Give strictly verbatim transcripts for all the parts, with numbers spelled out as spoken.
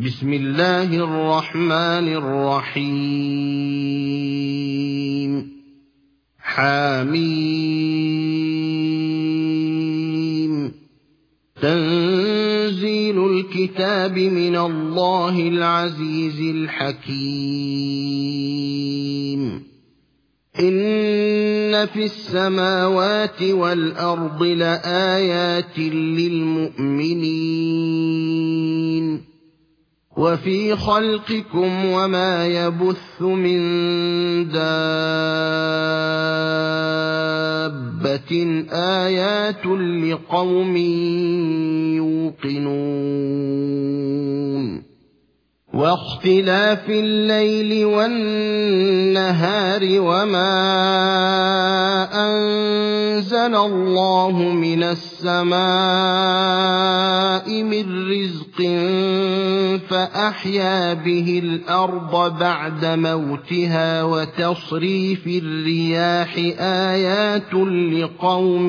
بسم الله الرحمن الرحيم حميم تنزيل الكتاب من الله العزيز الحكيم إن في السماوات والأرض لآيات للمؤمنين وفي خلقكم وما يبث من دابة آيات لقوم يوقنون واختلاف الليل والنهار وما أنزل الله من السماء من رزق فأحيا به الأرض بعد موتها وتصريف الرياح آيات لقوم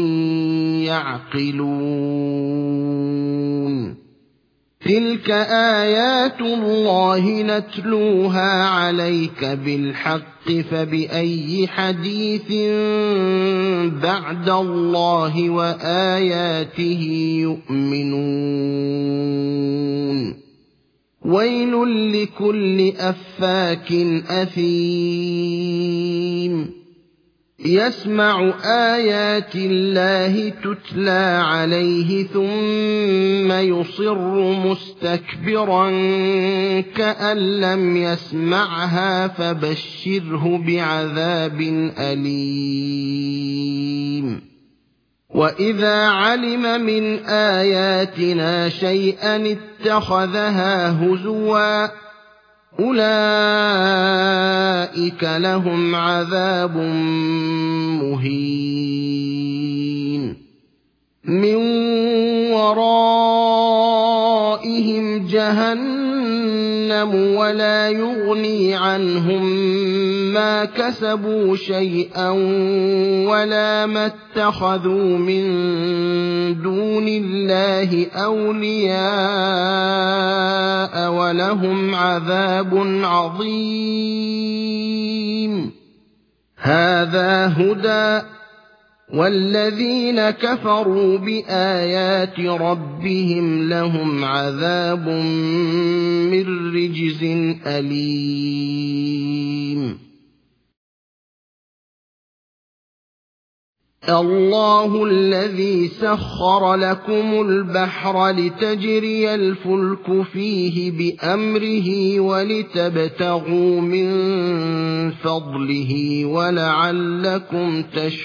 يعقلون تلك آيات الله نتلوها عليك بالحق فبأي حديث بعد الله وآياته يؤمنون ويل لكل أفاك أثيم يسمع آيات الله تتلى عليه ثم يصر مستكبرا كأن لم يسمعها فبشره بعذاب أليم وإذا علم من آياتنا شيئا اتخذها هزوا أولئك لهم عذاب مهين من ورائهم جهنم ولا يغني عنهم ما كسبوا شيئا ولا ما اتخذوا من دون الله أولياء ولهم عذاب عظيم هذا هدى والذين كفروا بآيات ربهم لهم عذاب من رجز أليم الله الذي سخر لكم البحر لتجري الفلك فيه بأمره ولتبتغوا من فضله ولعلكم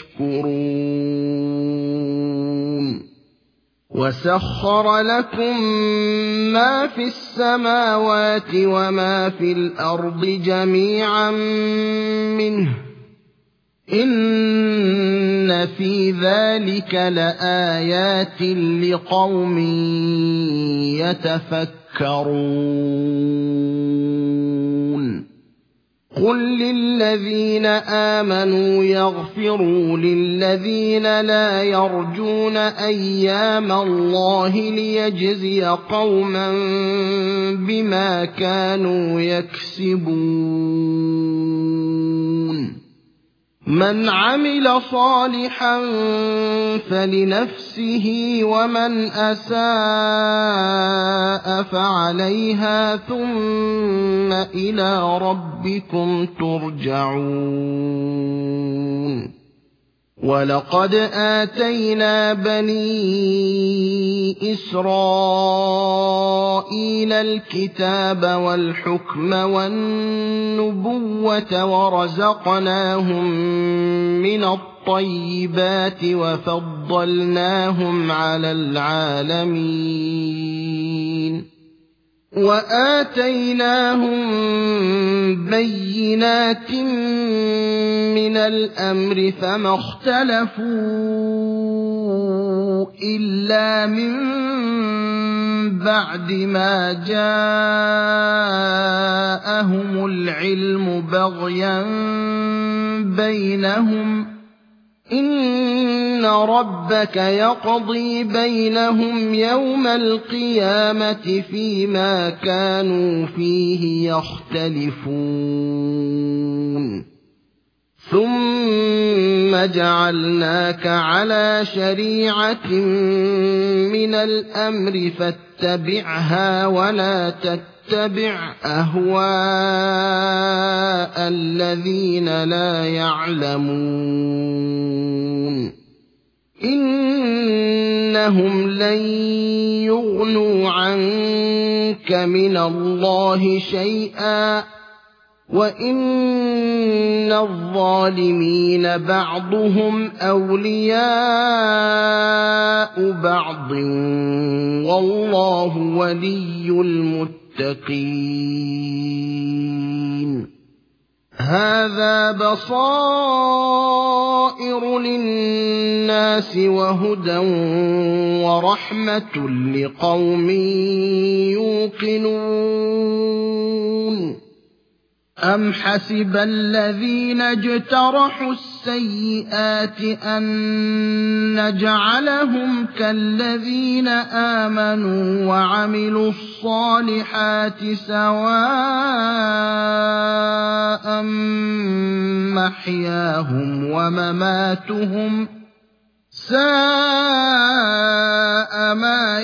تشكرون وسخر لكم ما في السماوات وما في الأرض جميعا منه إن في ذلك لآيات لقوم يتفكرون قل للذين آمنوا يغفروا للذين لا يرجون أيام الله ليجزي قوما بما كانوا يكسبون من عمل صالحا فلنفسه ومن أساء فعليها ثم إلى ربكم ترجعون ولقد آتينا بني إسرائيل الكتاب والحكم والنبوة ورزقناهم من الطيبات وفضلناهم على العالمين وآتيناهم بينات من الأمر فما اختلفوا إلا من بعد ما جاءهم العلم بغيا بينهم إن ربك يقضي بينهم يوم القيامة فيما كانوا فيه يختلفون ثم جعلناك على شريعة من الأمر فاتبعها ولا تتبع أهواء الذين لا يعلمون إنهم لن يغنوا عنك من الله شيئا وإن الظالمين بعضهم أولياء بعض والله ولي المتقين هذا بصائر للناس وهدى ورحمة لقوم يوقنون أم حسب الذين اجترحوا السيئات أن نجعلهم كالذين آمنوا وعملوا الصالحات سواء محياهم ومماتهم ساء ما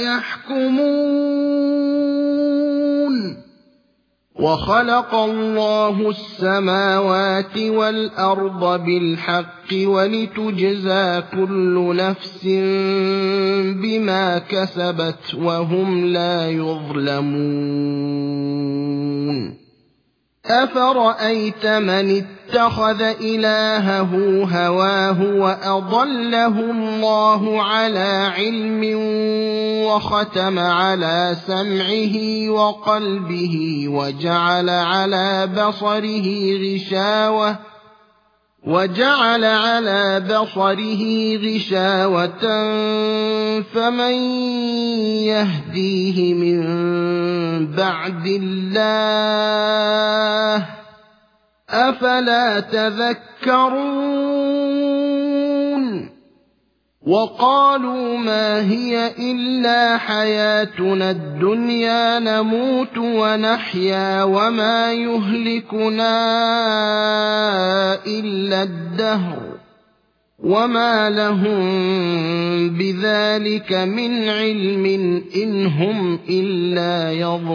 يحكمون وخلق الله السماوات والأرض بالحق ولتجزى كل نفس بما كسبت وهم لا يظلمون أفرأيت من اتخذ إلهه هواه وأضله الله على علم وختم على سمعه وقلبه وجعل على بصره غشاوة وجعل على بصره غشاوة فمن يهديه من بعد الله أفلا تذكرون وقالوا ما هي إلا حياتنا الدنيا نموت ونحيا وما يهلكنا إلا الدهر وما لهم بذلك من علم إن هم إلا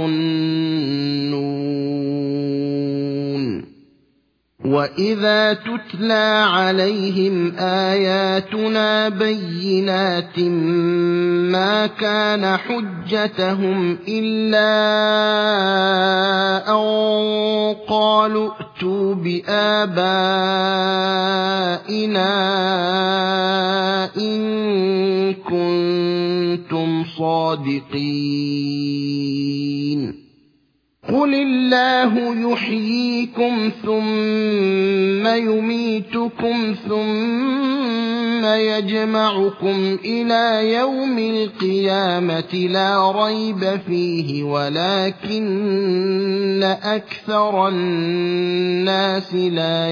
يظنون وإذا تتلى عليهم آياتنا بينات ما كان حجتهم إلا أن قالوا ائتوا بآبائنا إن كنتم صادقين قل الله يحييكم ثم يميتكم ثم يجمعكم إلى يوم القيامة لا ريب فيه ولكن أكثر الناس لا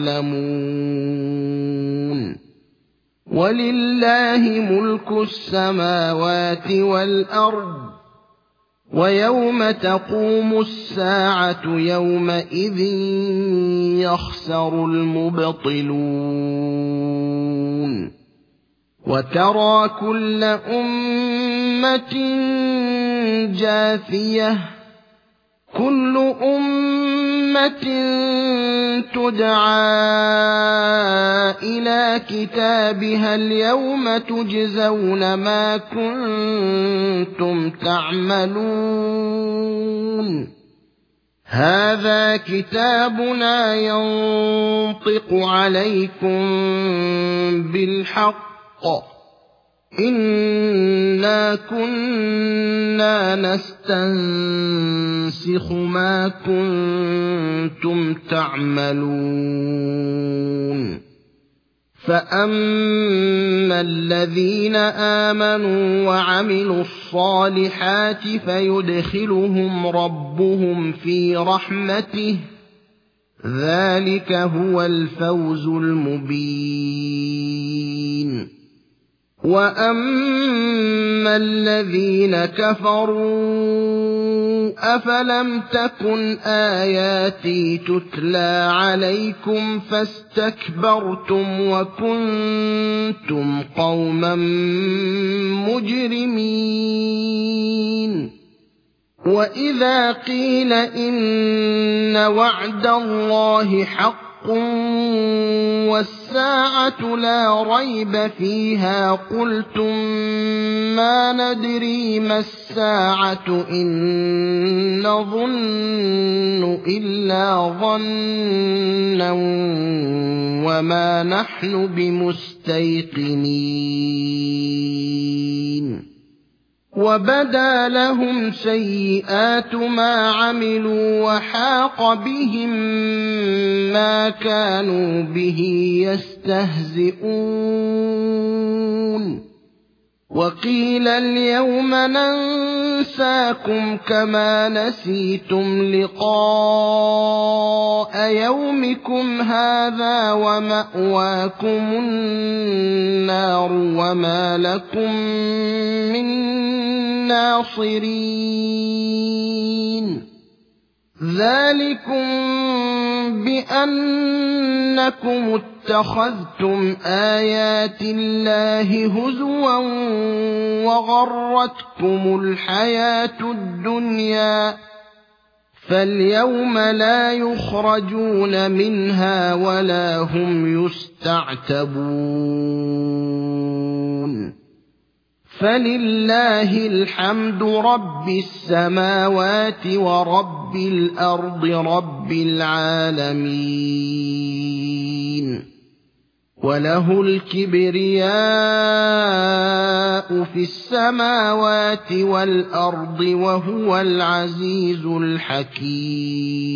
يعلمون ولله ملك السماوات والأرض ويوم تقوم الساعة يومئذ يخسر المبطلون وترى كل أمة جاثية كل أمة تدعى إلى كتابها اليوم تجزون ما كنتم تعملون هذا كتابنا ينطق عليكم بالحق إنا كنا نستنسخ ما كنتم تعملون فأما الذين آمنوا وعملوا الصالحات فيدخلهم ربهم في رحمته ذلك هو الفوز المبين. وأما الذين كفروا أفلم تكن آياتي تتلى عليكم فاستكبرتم وكنتم قوما مجرمين. وإذا قيل إن وعد الله حق والساعة لا ريب فيها قلتم ما ندري ما الساعة إن نظن إلا ظنا وما نحن بمستيقنين. وبدا لهم سيئات ما عملوا وحاق بهم ما كانوا به يستهزئون. وقيل اليوم ننساكم كما نسيتم لقاء يومكم هذا ومأواكم النار وما لكم من ناصرين. ذلكم بأنكم اتخذتم آيات الله هزوا وغرتكم الحياة الدنيا فاليوم لا يخرجون منها ولا هم يستعتبون. فلله الحمد رب السماوات ورب الأرض رب العالمين. وله الكبرياء في السماوات والأرض وهو العزيز الحكيم.